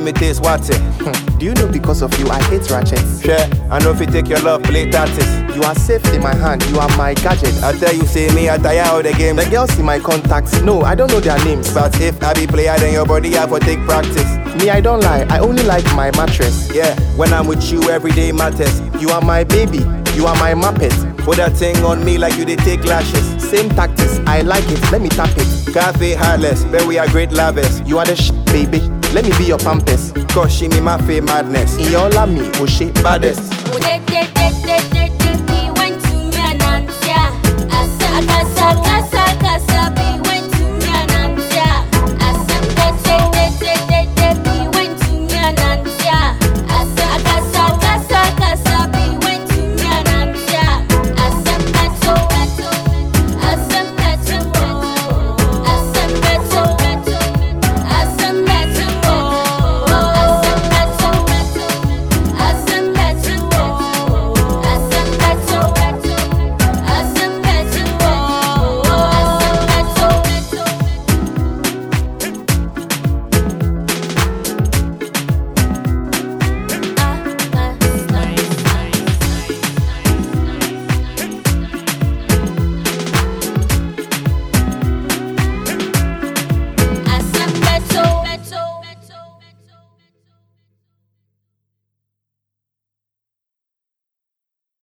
me taste what's it. Do you know because of you I hate ratchets? Yeah, I know if you take your love, play tactics. You are safe in my hand, you are my gadget. I tell you, say me, I tire out the game. The girls in my contacts, no, I don't know their names. But if I be player, then your body have to take practice. Me, I don't lie, I only like my mattress. Yeah, when I'm with you, every day matters. You are my baby, you are my muppet. Put that thing on me like you did take lashes. Same tactics, I like it, let me tap it. Cafe heartless, but we are great lovers. You are the baby, let me be your pampers. Cause she me my fave madness. In your love me, oh shit, baddest.